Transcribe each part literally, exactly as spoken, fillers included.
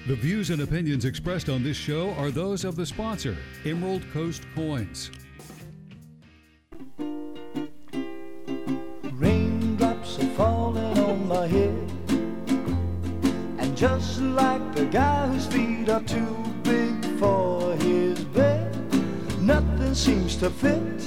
The views and opinions expressed on this show are those of the sponsor, Emerald Coast Coins. Raindrops are falling on my head, and just like the guy whose feet are too big for his bed, nothing seems to fit.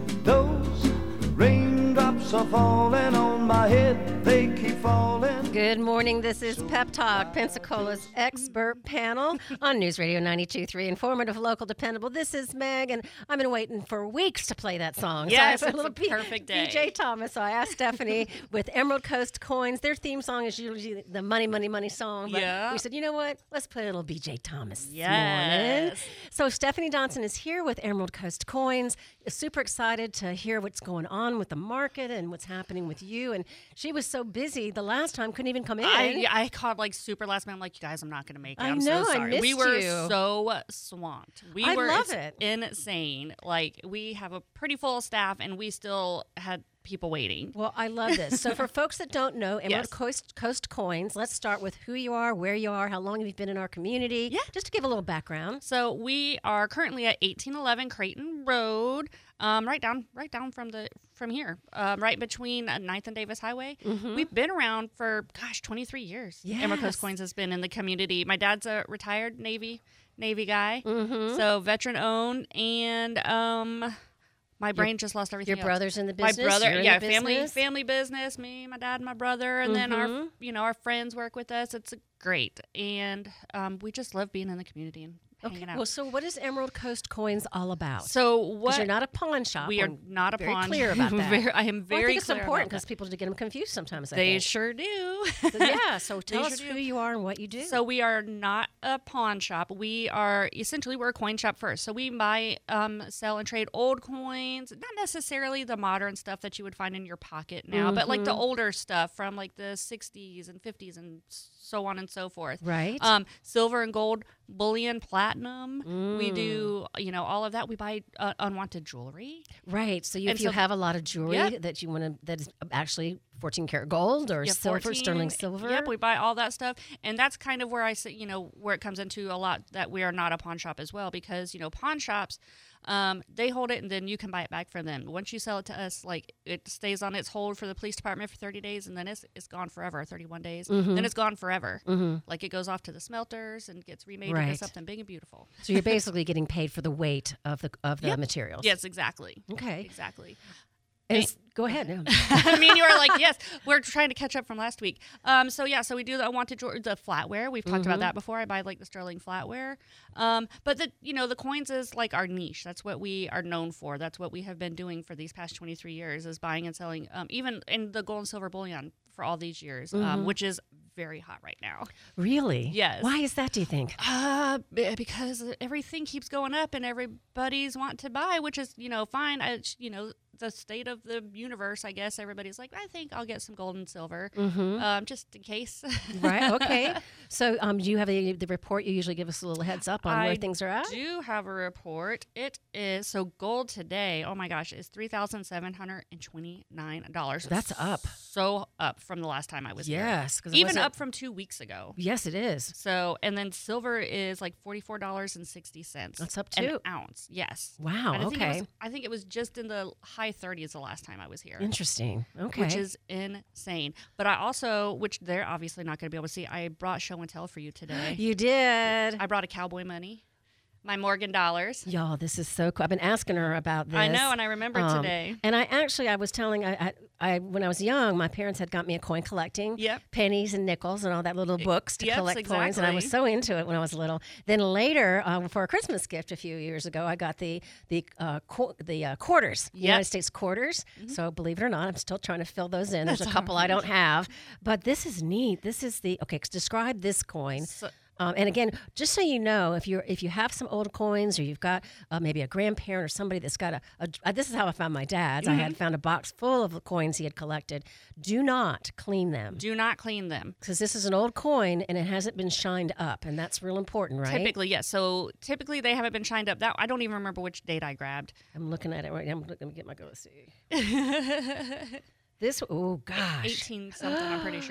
Those raindrops are falling on my head, they keep falling. Good morning. This is Pep Talk, Pensacola's expert panel on News Radio ninety-two point three. Informative, local, dependable. This is Meg, and I've been waiting for weeks to play that song. Yes, so I it's a a perfect day. B J Thomas. So I asked Stephanie with Emerald Coast Coins. Their theme song is usually the Money, Money, Money song. But Yeah. we said, you know what? Let's play a little B J Thomas this Yes. morning. So Stephanie Johnson is here with Emerald Coast Coins. Super excited to hear what's going on with the market and what's happening with you. And she was so busy the last time, couldn't even come in. I, I called like super last minute. I'm like, you guys, I'm not going to make it. I I'm know, so I sorry. missed we were you. so swamped. We I were love it's it. insane. Like, we have a pretty full staff, and we still had people waiting. Well, I love this. So for folks that don't know, Emerald Yes. Coast, Coast Coins, let's start with who you are, where you are, how long have you been in our community? Yeah. Just to give a little background. So we are currently at eighteen eleven Creighton Road, um, right down, right down from the from here, um, right between uh, ninth and Davis Highway. Mm-hmm. We've been around for gosh, twenty-three years. Emerald Yes. Coast Coins has been in the community. My dad's a retired Navy Navy guy, Mm-hmm. so veteran owned, and um, my brain just lost everything. Your else. brother's in the My business? brother, You're in yeah, the family, business? family business. Me, my dad, my brother, and then our, Mhm. you know, our friends work with us. It's great, and um, we just love being in the community and Okay. hanging out. Well, so what is Emerald Coast Coins all about? so 'Cause what? you're not a pawn shop. we are We're not a very pawn. clear about that. Very- I am Well, very I think it's clear important about because that. people do get them confused sometimes. I They think. sure do. So, yeah. So tell They us sure who do. you are and what you do. So we are not a pawn shop. We are essentially we're a coin shop first. So we buy, um, sell, and trade old coins. Not necessarily the modern stuff that you would find in your pocket now, but like the Mm-hmm. older stuff from like the sixties and fifties and so on and so forth. Right. Um, silver and gold, bullion, platinum. We Mm. do, you know, all of that. We buy uh, unwanted jewelry. Right. So you, And if you so- have a lot of jewelry Yep. that you want to, that is actually fourteen karat gold or Yeah, silver, fourteen, sterling silver. Yep, we buy all that stuff, and that's kind of where I say, you know, where it comes into a lot that we are not a pawn shop as well, because you know, pawn shops, um, they hold it and then you can buy it back from them. Once you sell it to us, like it stays on its hold for the police department for thirty days, and then it's it's gone forever, thirty-one days. Then it's gone forever. Mhm. Like it goes off to the smelters and gets remade Right. into something big and beautiful. So you're basically getting paid for the weight of the of the Yep. materials. Yes, exactly. Okay. Exactly. And s- go ahead. No. I mean, you are like, yes, we're trying to catch up from last week. Um, so yeah, so we do the unwanted jewelry, the flatware. We've talked about that before. I buy like the sterling flatware. Um, but the, you know, the coins is like our niche. That's what we are known for. That's what we have been doing for these past twenty-three years is buying and selling, um, even in the gold and silver bullion for all these years, um, which is very hot right now. Really? Yes. Why is that, do you think? Uh, b- because everything keeps going up and everybody's wanting to buy, which is, you know, fine. I, you know, the state of the universe, I guess everybody's like, I think I'll get some gold and silver, Mm-hmm. um, just in case. Right. Okay. So um, do you have a, the report? You usually give us a little heads up on where I things are at? do have a report. It is, so gold today, oh my gosh, is three thousand seven hundred twenty-nine dollars. That's up. So up from the last time I was here. Yes. 'cause it Even wasn't- up from two weeks ago. Yes, it is. So, and then silver is like forty-four dollars and sixty cents. That's up an too. ounce. Yes. Wow. And I think it Okay. was, I think it was just in the high thirties the last time I was here. Interesting. Okay. Which is insane. But I also, which they're obviously not going to be able to see, I brought show and tell for you today. You did. I brought a cowboy money, my Morgan dollars. Y'all, this is so cool. I've been asking her about this. I know, and I remembered Um, today. And I actually, I was telling, I, I, I, when I was young, my parents had got me a coin collecting, Yep. pennies and nickels and all that little books to Yes, collect coins, and I was exactly. so into it when I was little. Then later, uh, for a Christmas gift a few years ago, I got the the uh, qu- the uh, quarters, United States quarters. So believe it or not, I'm still trying to fill those in. There's a couple I don't have, but this is neat. This is the okay. Describe this coin. So- Um, and again, just so you know, if you're if you have some old coins or you've got uh, maybe a grandparent or somebody that's got a, a uh, this is how I found my dad's. I had found a box full of coins he had collected. Do not clean them Do not clean them. because this is an old coin and it hasn't been shined up, and that's real important, right? Typically, yes. So typically they haven't been shined up. That I don't even remember which date I grabbed. I'm looking at it right now. I'm looking, let me get my go. Let's see. This, oh gosh, eighteen something, I'm pretty sure.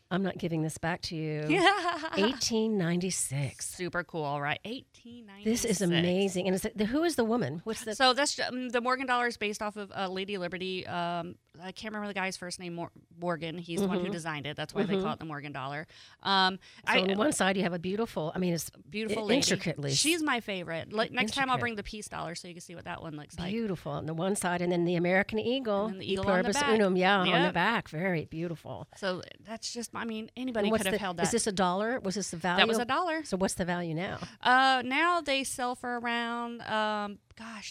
I'm not giving this back to you. eighteen ninety-six. Super cool, right? eighteen ninety-six. This is amazing. And is it, the, who is the woman? What's the? So that's um, the Morgan dollar is based off of uh, Lady Liberty. Um, I can't remember the guy's first name. Mor- Morgan. He's mm-hmm. the one who designed it. That's why mm-hmm. they call it the Morgan dollar. Um, so I, on one side you have a beautiful. I mean, it's beautiful, I- lady. intricately. She's my favorite. Like, next Intricate. time I'll bring the peace dollar so you can see what that one looks like. Beautiful on the one side, and then the American eagle. And then the eagle E on the pluribus back. unum, yeah, Yep. on the back. Very beautiful. So that's just. I mean, anybody And what's could have the- held that. Is this a dollar? Was this the value? That was a dollar. So what's the value now? Uh, now they sell for around, um, gosh,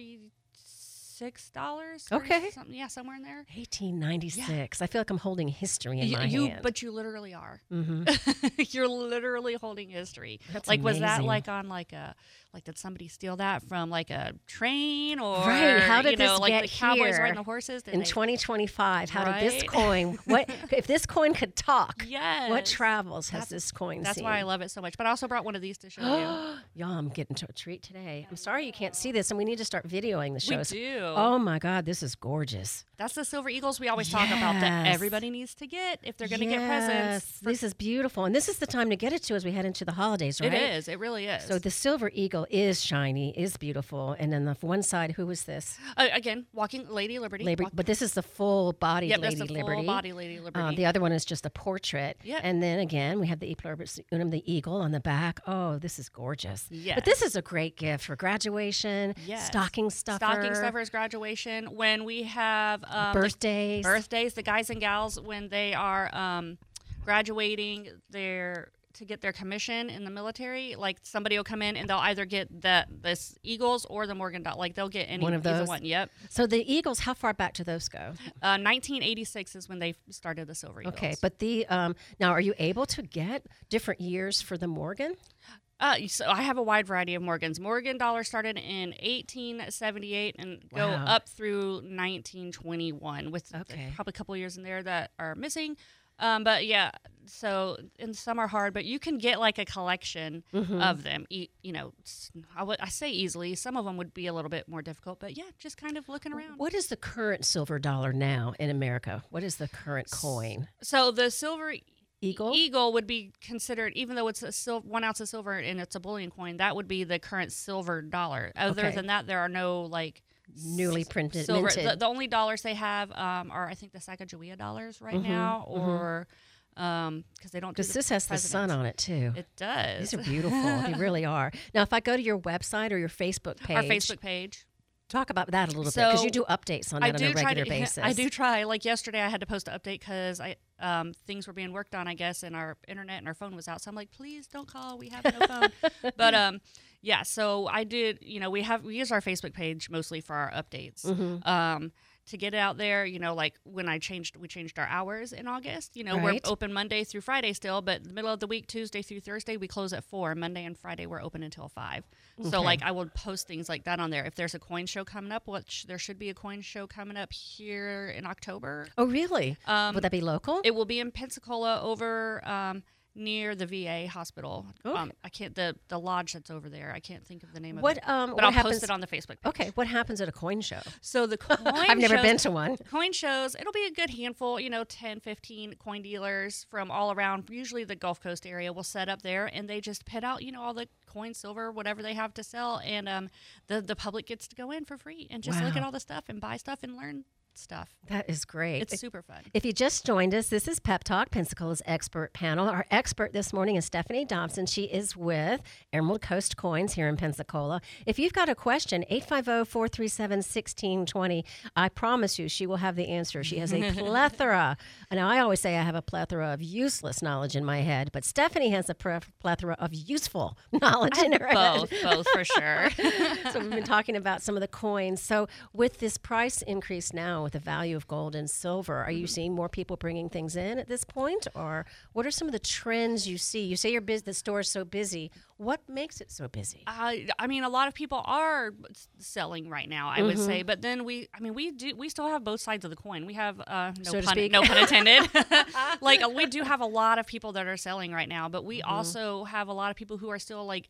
thirty-six dollars. Okay. Something, yeah, somewhere in there. eighteen ninety-six. I feel like I'm holding history in You, my you hand. but you literally are. Mm-hmm. You're literally holding history. That's like, was that amazing. like on like a like did somebody steal that from like a train or Right. How did you know this like get the cowboys here riding the horses? Did in they, twenty twenty-five, how did this Right? coin? What if this coin could talk? Yes. What travels has That's- this coin That's seen? why I love it so much. But I also brought one of these to show you. Y'all, I'm getting to a treat today. I'm sorry you can't see this, and we need to start videoing the We shows. do. Oh my God, this is gorgeous. That's the silver eagles we always talk about that Yes. everybody needs to get if they're going to Yes, get presents. for- This is beautiful, and this is the time to get it to as we head into the holidays, right? It is. It really is. So the silver eagle is shiny, is beautiful, and then the one side, who is this? uh, again, walking Lady Liberty. Labor, Walk- but this is the full-bodied yep, Lady that's the Liberty. full body Lady Liberty. Uh, the other one is just a portrait. Yep. And then again, we have the E pluribus unum, the eagle on the back. Oh, this is gorgeous. Yes. But this is a great gift for graduation, Yes. stocking stuffer, Stocking stuffers, graduation. When we have um, the birthdays. birthdays, the guys and gals when they are um, graduating their to get their commission in the military, like somebody will come in and they'll either get the this Eagles or the Morgan Dot. Like they'll get any One of either those? one. Yep. So the eagles, how far back do those go? Uh, nineteen eighty-six is when they started the Silver Eagles. Okay, but the um, now are you able to get different years for the Morgan? Uh, so I have a wide variety of Morgans. Morgan dollar started in eighteen seventy-eight and go Wow. up through nineteen twenty-one with Okay. probably a couple of years in there that are missing. Um, but yeah, so and some are hard, but you can get like a collection Mm-hmm. of them. E- you know, s- I would I say easily. Some of them would be a little bit more difficult, but yeah, just kind of looking around. What is the current silver dollar now in America? What is the current coin? So the silver Eagle? Eagle would be considered, even though it's a sil- one ounce of silver and it's a bullion coin, that would be the current silver dollar. Other Okay. than that, there are no like Newly printed, silver. minted. The, the only dollars they have um, are, I think, the Sacagawea dollars right Mm-hmm, now, or because they don't. do Because the this has the sun presidents. on it too. It does. These are beautiful. They really are. Now, if I go to your website or your Facebook page, Our Facebook page. talk about that a little bit because So, you do updates on I that on do a try regular to. basis. I do try. Like yesterday, I had to post an update because I um, things were being worked on, I guess, and our internet and our phone was out. So I'm like, please don't call. We have no phone. But um, yeah. So I did. You know, we have we use our Facebook page mostly for our updates. Mm-hmm. Um, to get it out there, you know, like when I changed, we changed our hours in August. You know, Right. we're open Monday through Friday still, but the middle of the week, Tuesday through Thursday, we close at four. Monday and Friday, we're open until five. So, Okay. like, I will post things like that on there. If there's a coin show coming up, which there should be a coin show coming up here in October. Oh, really? Um, Would that be local? It will be in Pensacola over um, near the V A hospital. Okay. Um, I can't the the lodge that's over there. I can't think of the name What, of it. um, but what I'll happens- post it on the Facebook page. Okay. What happens at a coin show? So the coin I've never shows- been to one. Coin shows, it'll be a good handful, you know, ten, fifteen coin dealers from all around, usually the Gulf Coast area will set up there and they just pit out, you know, all the coin, silver, whatever they have to sell. And um, the, the public gets to go in for free and just look Wow. at all the stuff and buy stuff and learn stuff. That is great. It's super fun. If you just joined us, this is Pep Talk, Pensacola's expert panel. Our expert this morning is Stephanie Dobson. She is with Emerald Coast Coins here in Pensacola. If you've got a question, eight five zero, four three seven, one six two zero. I promise you she will have the answer. She has a plethora. Now, I always say I have a plethora of useless knowledge in my head, but Stephanie has a pre- plethora of useful knowledge in her Both, head. both for sure. So we've been talking about some of the coins. So with this price increase now, with the value of gold and silver, are you seeing more people bringing things in at this point, or what are some of the trends you see? You say your biz, the store is so busy. What makes it so busy? Uh, I mean, a lot of people are s- selling right now, I would say, but then we, I mean, we do, we still have both sides of the coin. We have, uh, no So to pun, speak. no pun intended. Like uh, we do have a lot of people that are selling right now, but we also have a lot of people who are still like,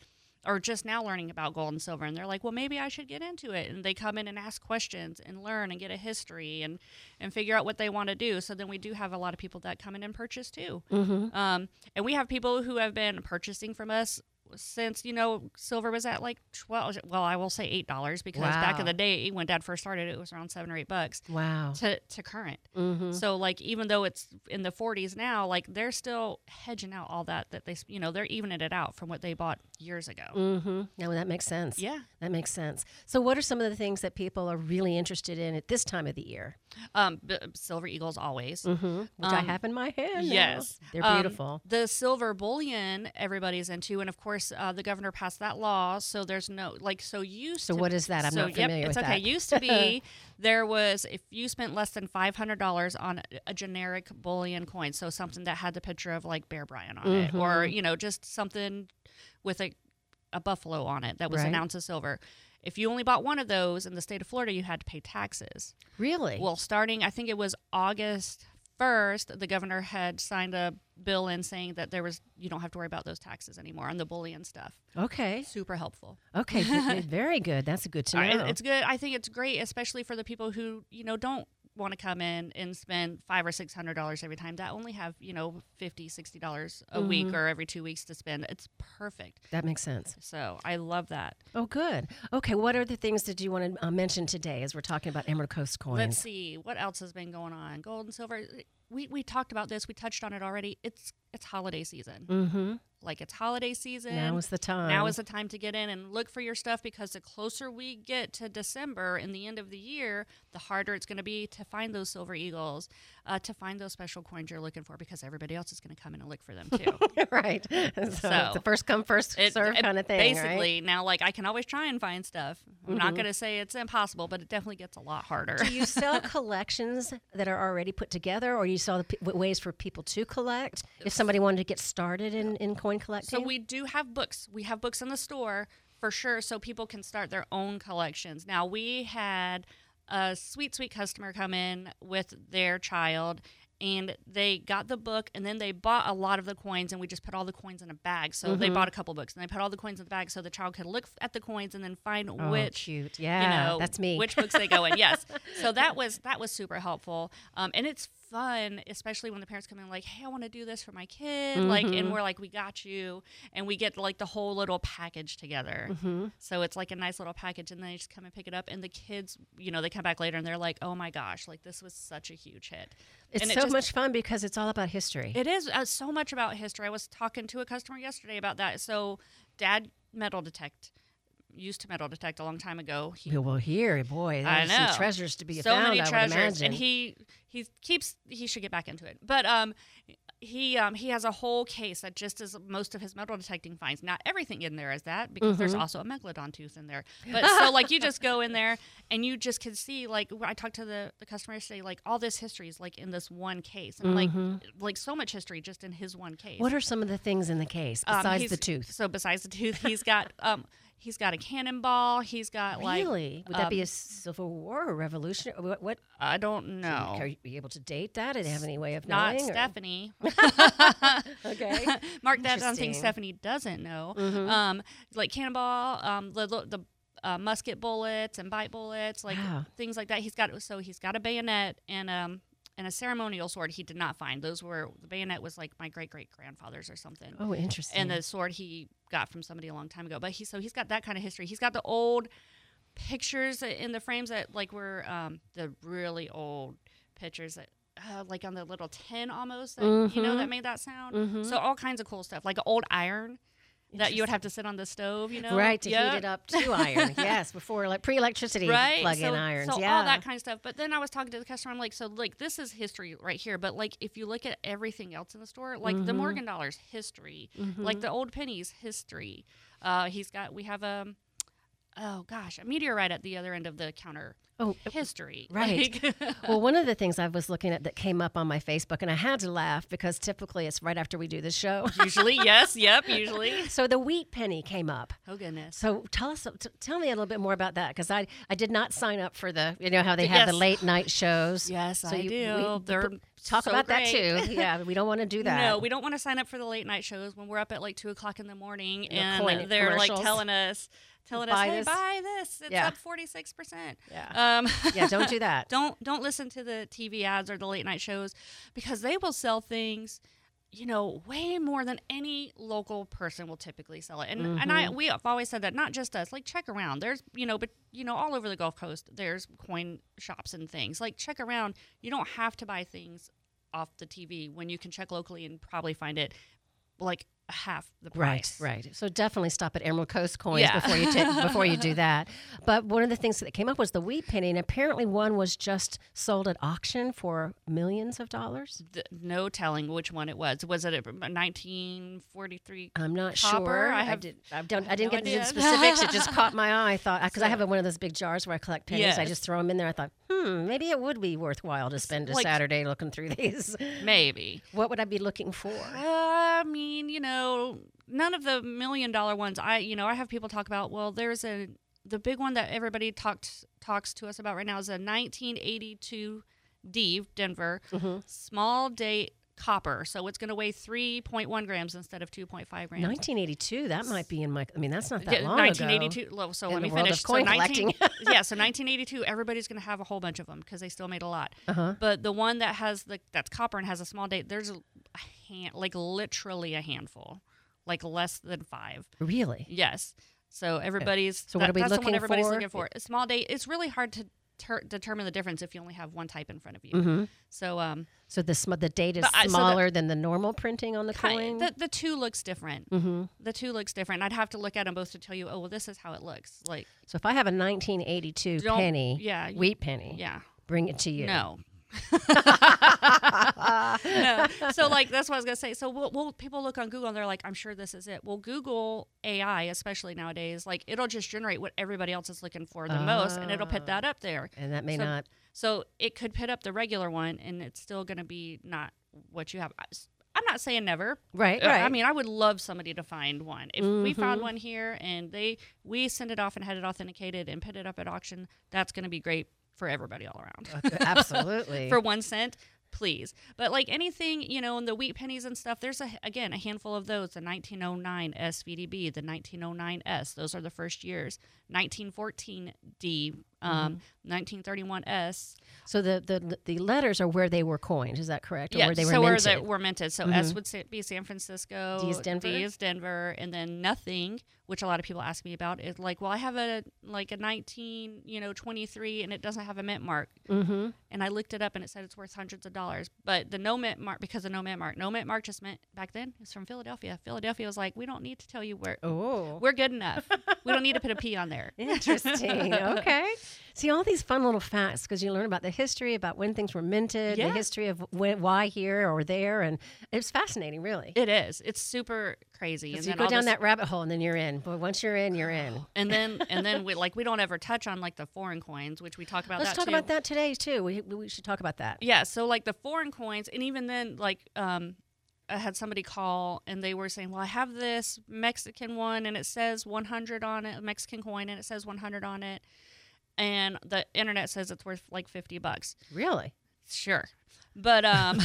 are just now learning about gold and silver, and they're like, well, maybe I should get into it. And they come in and ask questions and learn and get a history and, and figure out what they want to do. So then we do have a lot of people that come in and purchase too. Mm-hmm. Um, and we have people who have been purchasing from us since, you know, silver was at like twelve, well, I will say eight dollars because Wow. back in the day when Dad first started, it was around seven or eight bucks Wow. to, to current. Mm-hmm. So like, even though it's in the forties now, like they're still hedging out all that, that they, you know, they're evening it out from what they bought years ago. Mm-hmm. No, that makes sense. Yeah. That makes sense. So what are some of the things that people are really interested in at this time of the year? Um, b- silver eagles always. Mm-hmm. Which I Um, have in my hand now. Yes. They're Um, beautiful. The silver bullion everybody's into. And of course, uh, the governor passed that law. So there's no, like, so used So to. what is that? I'm so, not familiar yep, with it's okay. that. Used to be, there was, if you spent less than five hundred dollars on a generic bullion coin, so something that had the picture of like Bear Bryant on Mm-hmm. it, or, you know, just something with a, a buffalo on it that was Right. an ounce of silver. If you only bought one of those in the state of Florida, you had to pay taxes. Really? Well, starting, I think it was August first, the governor had signed a bill in saying that there was, you don't have to worry about those taxes anymore on the bullion stuff. okay. Super helpful. Okay. good, very good. That's good to Uh, know. it- It's good. I think it's great, especially for the people who, you know, don't want to come in and spend five or six hundred dollars every time, that only have, you know, fifty, sixty dollars a Mm-hmm. week or every two weeks to spend. It's perfect. That makes sense. So I love that. Oh, good. Okay. What other things did you want to uh, mention today as we're talking about Emerald Coast coins? Let's see what else has been going on. Gold and silver. We we talked about this. We touched on it already. It's it's holiday season. Mm-hmm. Like it's holiday season. Now is the time. Now is the time to get in and look for your stuff, because the closer we get to December and the end of the year, the harder it's going to be to find those silver eagles, uh, to find those special coins you're looking for, because everybody else is going to come in and look for them too. right. So, So, it's a first come, first It- serve it- kind of thing, Basically, now like I can always try and find stuff. I'm not Mhm. going to say it's impossible, but it definitely gets a lot harder. Do you sell collections that are already put together, or you sell the p- ways for people to collect if somebody wanted to get started in, in coin collecting? So we do have books. We have books in the store for sure, so people can start their own collections. Now, we had a sweet, sweet customer come in with their child, and they got the book, and then they bought a lot of the coins, and we just put all the coins in a bag. So they Mhm. bought a couple books, and they put all the coins in the bag so the child could look at the coins and then find Oh, which cute. Yeah, you know, that's me. which books they go in. Yes. So that was that was super helpful. Um, and it's fun, especially when the parents come in like, hey, I want to do this for my kid. Like, Mhm. and we're like, we got you. And we get like the whole little package together. Mhm. So it's like a nice little package, and then they just come and pick it up. And the kids, you know, they come back later and they're like, oh my gosh, like this was such a huge hit. It's and it so just- much fun because it's all about history. It is uh, so much about history. I was talking to a customer yesterday about that. So Dad metal detect. Used to metal detect a long time ago. He We will hear, boy, I there's some know. treasures to be so found, many I would treasures, imagine. and he he keeps he should get back into it. But um, he um he has a whole case that just is most of his metal detecting finds. Not everything in there is that, because there's Mhm. also a megalodon tooth in there. But so like you just go in there and you just can see, like I talked to the the customer yesterday, like all this history is like in this one case, and Mhm. like like so much history just in his one case. What are some of the things in the case Um, besides he's- the tooth? So besides the tooth, he's got um he's got a cannonball. He's got like Really? Would that be um, a Civil War or Revolution? What? what I don't know. Are you be able to date that? Did they have any way of Not knowing? or- Stephanie. Okay. Mark that on Interesting. things Stephanie doesn't know. Mhm. Um, like cannonball, um, the the uh, musket bullets and bite bullets, like Wow. things like that. He's got so he's got a bayonet and um and a ceremonial sword. He did not find those were the bayonet was like my great great grandfather's or something. Oh, interesting. And the sword he got from somebody a long time ago. But he so he's got that kind of history. He's got the old pictures in the frames that like were um, the really old pictures that uh, like on the little tin almost that, you know, Mhm. that made that sound. Mhm. So all kinds of cool stuff, like an old iron that you would have to sit on the stove, you know, right to Yeah. heat it up to iron. Yes, before like pre-electricity Right, plug-in so, irons. so yeah, all that kind of stuff. But then I was talking to the customer. I'm like, so like this is history right here. But like if you look at everything else in the store, like the Mhm. Morgan dollars, history. Mhm. Like the old pennies, history. Uh, he's got. We have a. Oh gosh, a meteorite at the other end of the counter. Oh, History. right. Like- Well, one of the things I was looking at that came up on my Facebook, and I had to laugh because typically it's right after we do the show. usually, yes, yep, usually. So the wheat penny came up. Oh goodness. So tell us, t- tell me a little bit more about that, because I, I did not sign up for the, you know how they have the Yes. late night shows. Yes, So I you- do. we- They're talk so about great. that too. Yeah, we don't want to do that. No, we don't want to sign up for the late night shows when we're up at like two o'clock in the morning The and coin they're like commercials. telling us, telling Buy us, hey, this. buy this. It's Yeah. up forty-six percent. Yeah. Um, Yeah, don't do that. don't don't listen to the T V ads or the late night shows because they will sell things, you know, way more than any local person will typically sell it. And Mm-hmm. and I we have always said that, not just us. Like, check around. There's, you know, but you know, all over the Gulf Coast, there's coin shops and things. Like, check around. You don't have to buy things off the T V when you can check locally and probably find it like half the price. Right, right. So definitely stop at Emerald Coast Coins Yeah. before you ta- before you do that. But one of the things that came up was the wheat penny, and apparently one was just sold at auction for millions of dollars. Th- no telling which one it was. Was it a nineteen forty-three? I'm not Copper? sure. I I, have- did. I don't. I I, have didn't no get into the idea. specifics. It just caught my eye. I thought because I So- have one of those big jars where I collect pennies. I Yes. just throw them in there. I thought, hmm, maybe it would be worthwhile to spend a Like- Saturday looking through these. Maybe. What would I be looking for? Uh, I mean, you know, none of the million dollar ones. I, you know, I have people talk about. Well, there's a the big one that everybody talks talks to us about right now is a nineteen eighty-two D Denver Mm-hmm. small date copper. So it's going to weigh three point one grams instead of two point five grams. nineteen eighty-two. That might be in my. I mean, that's not that Yeah, long nineteen ago. eighty-two. lo- So in let the me world finish. of coin so nineteen, collecting. yeah, so nineteen eighty-two. Everybody's going to have a whole bunch of them because they still made a lot. Uh-huh. But the one that has the that's copper and has a small date, there's a hand, like literally a handful, like less than five. Really? Yes. So everybody's. So what that- are we that's the looking one everybody's for? looking for. A small date. It's really hard to ter- determine the difference if you only have one type in front of you. Mm-hmm. So um, So the sm- the date is But I- so the- smaller than the normal printing on the ki- coin. the the two looks different. Mm-hmm. The two looks different. I'd have to look at them both to tell you. Oh, well, this is how it looks. Like So if I have a nineteen eighty-two Don't- penny, yeah, you- wheat penny, yeah. bring it to you. No. no. So like that's what I was gonna say. So we'll, we'll people look on Google and they're like, I'm sure this is it. Well, Google A I, especially nowadays, like it'll just generate what everybody else is looking for the most, and it'll put that up there. And that may So- not. So it could put up the regular one, and it's still gonna be not what you have. I- I'm not saying never. Right, Uh, right. I mean, I would love somebody to find one. If we found Mhm. one here and they we send it off and had it authenticated and put it up at auction, that's gonna be great for everybody all around. Absolutely. For one cent, please. But like anything, you know, in the wheat pennies and stuff, there's a again a handful of those. The nineteen oh nine S V D B, the nineteen oh nine S, those are the first years. nineteen fourteen D, um, nineteen thirty-one S. so the, the the letters are where they were coined. Is that correct? Or Yeah, where they were so where minted? they were minted. So S would sa- be San Francisco. D is Denver? D is Denver, and then nothing, which a lot of people ask me about, is like, well, I have a like a nineteen, you know, twenty-three, and it doesn't have a mint mark. Mm-hmm. And I looked it up, and it said it's worth hundreds of dollars. But the no mint mark, because of no mint mark, no mint mark just meant back then it's from Philadelphia. Philadelphia was like, we don't need to tell you where. Oh. We're good enough. We don't need to put a P on there. Interesting. Okay. See all these fun little facts because you learn about the history, about when things were minted, Yeah. the history of when, why here or there, and it's fascinating, really. It is. It's super crazy. 'Cause And you then go all down this- that rabbit hole and then you're in. But once you're in, you're in. and then and then we like we don't ever touch on like the foreign coins, which we talk about. Let's that talk too. about that today too. We we should talk about that. Yeah, so like the foreign coins, and even then, like um, I had somebody call and they were saying, "Well, I have this Mexican one, and it says one hundred on it, a Mexican coin, and it says one hundred on it, and the internet says it's worth like fifty bucks." Really? Sure. But um,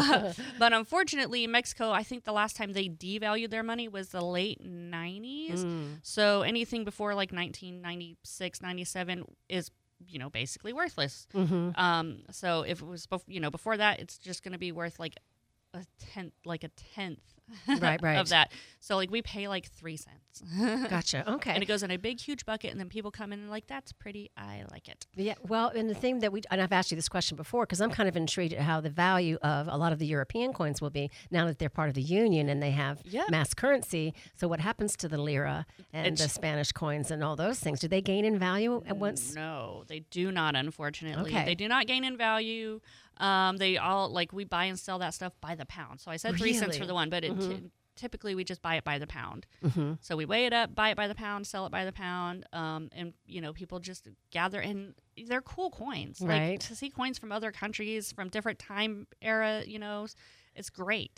but unfortunately, in Mexico, I think the last time they devalued their money was the late nineties. Mm. So anything before like nineteen ninety-six, ninety-seven is, you know, basically worthless. Mm-hmm. Um, so if it was, bef- you know, before that, it's just going to be worth like a tenth, like a tenth Right, right. of that. So like we pay like three cents. Gotcha. Okay. And it goes in a big, huge bucket, and then people come in and like, that's pretty. I like it. Yeah, well, and the thing that we, and I've asked you this question before because I'm kind of intrigued at how the value of a lot of the European coins will be now that they're part of the Union and they have Yeah. mass currency. So what happens to the lira and It's- the Spanish coins and all those things? Do they gain in value at once? No, they do not, unfortunately. Okay. They do not gain in value. Um, they all, like, we buy and sell that stuff by the pound. So I said three cents for Really? the one, but it Mhm. ty- typically we just buy it by the pound. Mm-hmm. So we weigh it up, buy it by the pound, sell it by the pound, um, and you know people just gather, and they're cool coins. Like, Right. to see coins from other countries, from different time era, you know, it's great.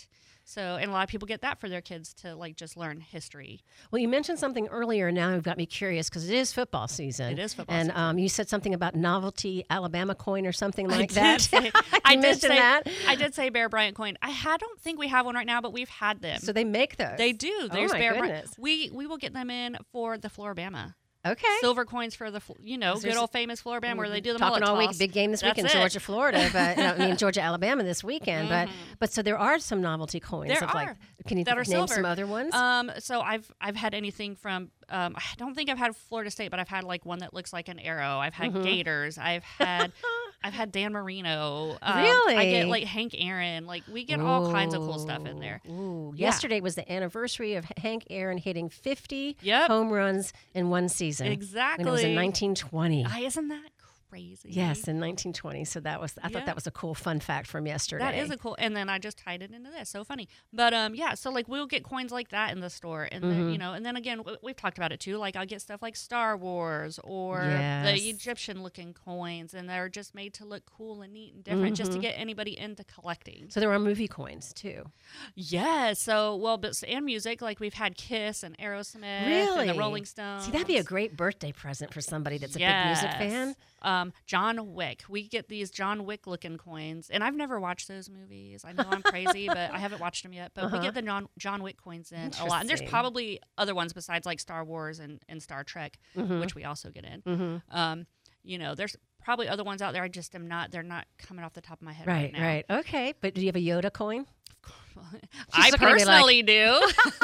So, and a lot of people get that for their kids to like just learn history. Well, you mentioned something earlier. Now you've got me curious because it is football season. It is football and, season. And um, you said something about novelty Alabama coin or something like I that. Did say, you I did mentioned say that. I did say Bear Bryant coin. I ha- don't think we have one right now, but we've had them. So they make those. They do. There's oh my Bear goodness. Bryant. We we will get them in for the Floribama. Okay. Silver coins for the, you know, good old famous Floribama where they do the talking mullet all toss. week, big game this That's week in it. Georgia, Florida, but I mean Georgia, Alabama this weekend. Mm-hmm. But but so there are some novelty coins. There of like, are can you that are name silver. some other ones? Um, so I've I've had anything from um, I don't think I've had Florida State, but I've had like one that looks like an arrow. I've had Mm-hmm. Gators. I've had I've had Dan Marino. Um, Really? I get like Hank Aaron. Like we get all kinds of cool stuff in there. Ooh. Yeah. Yesterday was the anniversary of Hank Aaron hitting fifty Yep. home runs in one season. Exactly. When it was in nineteen twenty. I, isn't that crazy? Yes, in nineteen twenty. So that was I thought Yeah. that was a cool fun fact from yesterday. That is a cool, and then I just tied it into this. So funny, but um, yeah. So like we'll get coins like that in the store, and Mm-hmm. then you know, and then again w- we've talked about it too. Like I'll get stuff like Star Wars or Yes. the Egyptian-looking coins, and they're just made to look cool and neat and different, just Mm-hmm. to get anybody into collecting. So there are movie coins too. Yeah. So well, but and music like we've had Kiss and Aerosmith Really? and the Rolling Stones. See, that'd be a great birthday present for somebody that's a Yes. big music fan. Um, John Wick. We get these John Wick looking coins, and I've never watched those movies. I know I'm crazy, but I haven't watched them yet. But Uh-huh. we get the John, John Wick coins in a lot, and there's Interesting. probably other ones besides like Star Wars and, and Star Trek, Mm-hmm. which we also get in. Um, you know, there's probably other ones out there. I just am not. They're not coming off the top of my head right, Right, now. right. Okay. But do you have a Yoda coin? I looking at me like- personally do.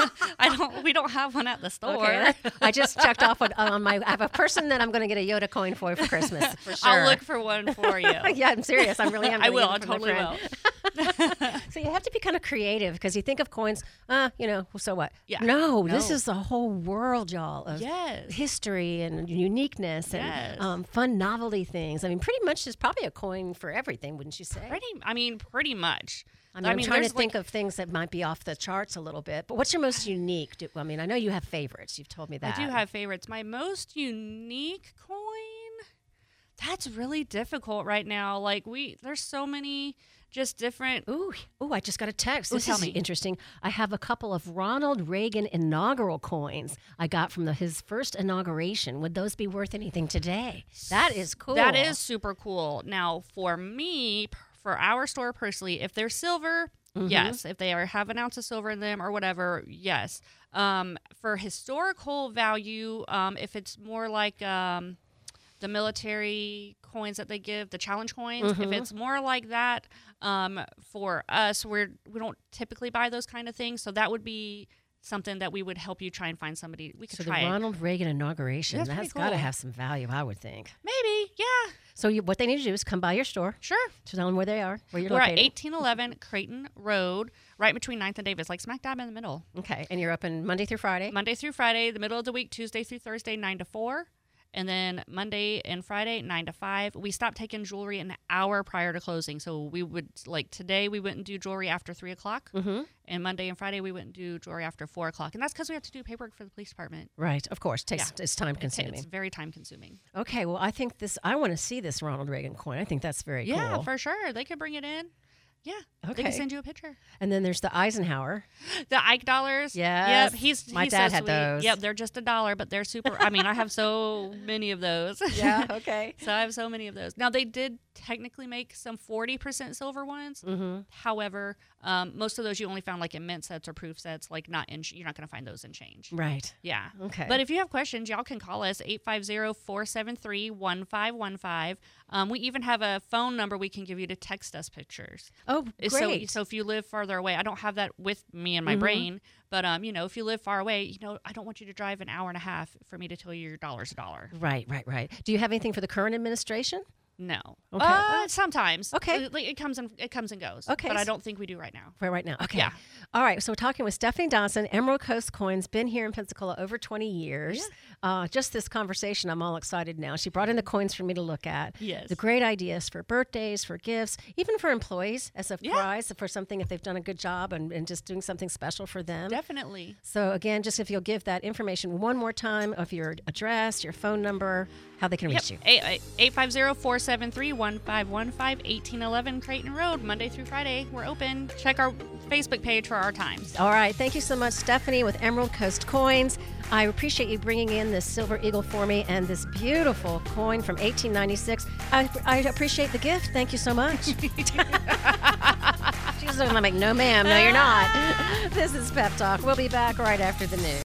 I don't. We don't have one at the store. Okay. I just checked off on, on my. I have a person that I'm going to get a Yoda coin for for Christmas for sure. I'll look for one for you. yeah, I'm serious. I really am. I gonna will. get I it from a totally friend. will. So you have to be kind of creative because you think of coins, uh, you know, so what? Yeah. No, this No. is a whole world, y'all, of Yes. history and uniqueness and Yes. um, fun novelty things. I mean, pretty much there's probably a coin for everything, wouldn't you say? Pretty. I mean, pretty much. I mean, I'm trying to there's, think like, of things that might be off the charts a little bit. But what's your most unique? Do, I mean, I know you have favorites. You've told me that. I do have favorites. My most unique coin, that's really difficult right now. Like we, there's so many just different. Ooh, ooh! I just got a text. Ooh, This tell is me. interesting. I have a couple of Ronald Reagan inaugural coins I got from the, his first inauguration. Would those be worth anything today? That is cool. That is super cool. Now, for me, p- for our store personally, if they're silver, Mm-hmm. yes. If they are have an ounce of silver in them or whatever, yes. Um, for historical value, um, if it's more like um, the military coins that they give, the challenge coins, Mm-hmm. if it's more like that, um, for us, we're we don't typically buy those kind of things, so that would be something that we would help you try and find somebody. We could So the try it. Ronald Reagan inauguration. That's That's pretty got to cool. have some value, I would think. Maybe, yeah, So you, what they need to do is come by your store, sure. tell them where they are, where you're We're located. at eighteen eleven Creighton Road, right between ninth and Davis, like smack dab in the middle. Okay, and you're open Monday through Friday. Monday through Friday, the middle of the week, Tuesday through Thursday, nine to four. And then Monday and Friday, nine to five. We stopped taking jewelry an hour prior to closing. So we would, like today, we wouldn't do jewelry after three o'clock. Mm-hmm. And Monday and Friday, we wouldn't do jewelry after four o'clock. And that's because we have to do paperwork for the police department. Right, of course. Takes Yeah. it's time It's- consuming. It's very time consuming. Okay, well, I think this. I want to see this Ronald Reagan coin. I think that's very Yeah, cool. for sure. They could bring it in. Yeah. They Okay. can send you a picture. And then there's the Eisenhower. The Ike dollars. Yes. Yep. He's My he's dad so had sweet. those. Yep. They're just a dollar, but they're super. I mean, I have so many of those. Okay. So I have so many of those. Now they did technically make some forty percent silver ones. Mm-hmm. However, um, most of those you only found like in mint sets or proof sets. Like not in. You're not going to find those in change. Right. Yeah. Okay. But if you have questions, y'all can call us eight five zero, four seven three, one five one five. Um, we even have a phone number we can give you to text us pictures. Oh, great. So, so if you live farther away, I don't have that with me in my Mhm. brain, but um, you know, if you live far away, you know, I don't want you to drive an hour and a half for me to tell you your dollar's a dollar. Right, right, right. Do you have anything for the current administration? No. Okay. Uh, sometimes. Okay. It, like, it comes and it comes and goes. Okay, But I so- don't think we do right now. For right now. Okay. Yeah. All right. So we're talking with Stephanie Dawson, Emerald Coast Coins, been here in Pensacola over twenty years. Uh, just this conversation, I'm all excited now. She brought in the coins for me to look at. Yes. The great ideas for birthdays, for gifts, even for employees as a Yeah. prize for something if they've done a good job and, and just doing something special for them. Definitely. So again, just if you'll give that information one more time of your address, your phone number, how they can reach you. eight five zero, four seven three, one five one five, one eight one one Creighton Road, Monday through Friday. We're open. Check our Facebook page for our times. All right. Thank you so much, Stephanie, with Emerald Coast Coins. I appreciate you bringing in this silver eagle for me and this beautiful coin from eighteen ninety-six. I, I appreciate the gift. Thank you so much. She's looking like, no, ma'am. No, you're not. This is Pep Talk. We'll be back right after the news.